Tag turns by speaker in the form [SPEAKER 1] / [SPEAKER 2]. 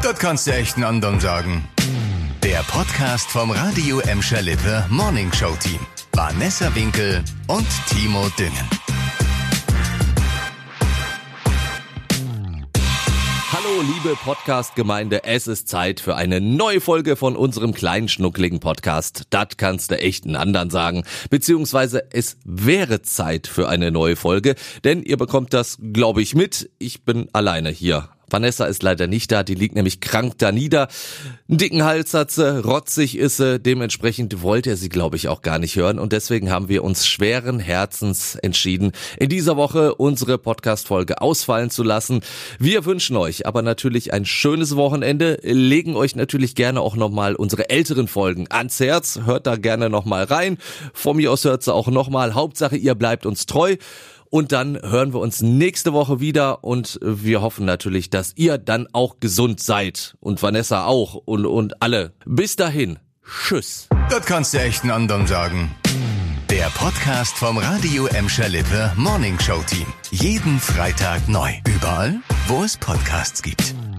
[SPEAKER 1] Das kannst du echt einen anderen sagen. Der Podcast vom Radio Emscher Lippe Morning Show Team. Vanessa Winkel und Timo Düngen.
[SPEAKER 2] Hallo liebe Podcast-Gemeinde, es ist Zeit für eine neue Folge von unserem kleinen schnuckligen Podcast. Das kannst du echt einen anderen sagen. Beziehungsweise es wäre Zeit für eine neue Folge, denn ihr bekommt das, glaube ich, mit. Ich bin alleine hier. Vanessa ist leider nicht da, die liegt nämlich krank da nieder. Einen dicken Hals hat sie, rotzig ist sie, dementsprechend wollte er sie, glaube ich, auch gar nicht hören. Und deswegen haben wir uns schweren Herzens entschieden, in dieser Woche unsere Podcast-Folge ausfallen zu lassen. Wir wünschen euch aber natürlich ein schönes Wochenende, legen euch natürlich gerne auch nochmal unsere älteren Folgen ans Herz. Hört da gerne nochmal rein. Von mir aus hört sie auch nochmal. Hauptsache, ihr bleibt uns treu. Und dann hören wir uns nächste Woche wieder und wir hoffen natürlich, dass ihr dann auch gesund seid. Und Vanessa auch und alle. Bis dahin. Tschüss.
[SPEAKER 1] Das kannst du echt einen anderen sagen. Der Podcast vom Radio Emscher Lippe Morning Show Team. Jeden Freitag neu. Überall, wo es Podcasts gibt.